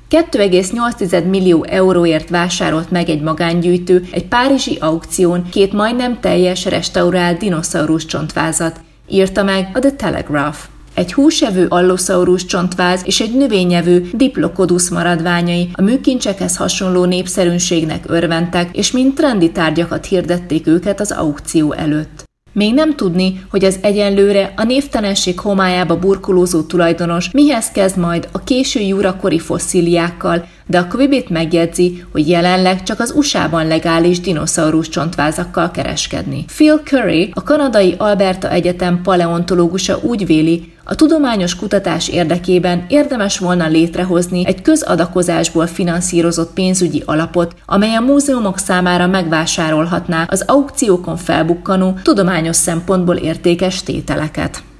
2,8 millió euróért vásárolt meg egy magángyűjtő egy párizsi aukción 2 majdnem teljes restaurált dinoszaurusz csontvázat, írta meg a The Telegraph. Egy húsevő allosaurus csontváz és egy növényevő Diplodocus maradványai a műkincsekhez hasonló népszerűségnek örventek, és mint trendi tárgyakat hirdették őket az aukció előtt. Még nem tudni, hogy az egyenlőre a névtelenség homályába burkolózó tulajdonos mihez kezd majd a késő jurakori fosszíliákkal, de a Quibi-t megjegyzi, hogy jelenleg csak az USA-ban legális dinoszaurusz csontvázakkal kereskedni. Phil Curry, a kanadai Alberta Egyetem paleontológusa úgy véli, a tudományos kutatás érdekében érdemes volna létrehozni egy közadakozásból finanszírozott pénzügyi alapot, amely a múzeumok számára megvásárolhatná az aukciókon felbukkanó, tudományos szempontból értékes tételeket.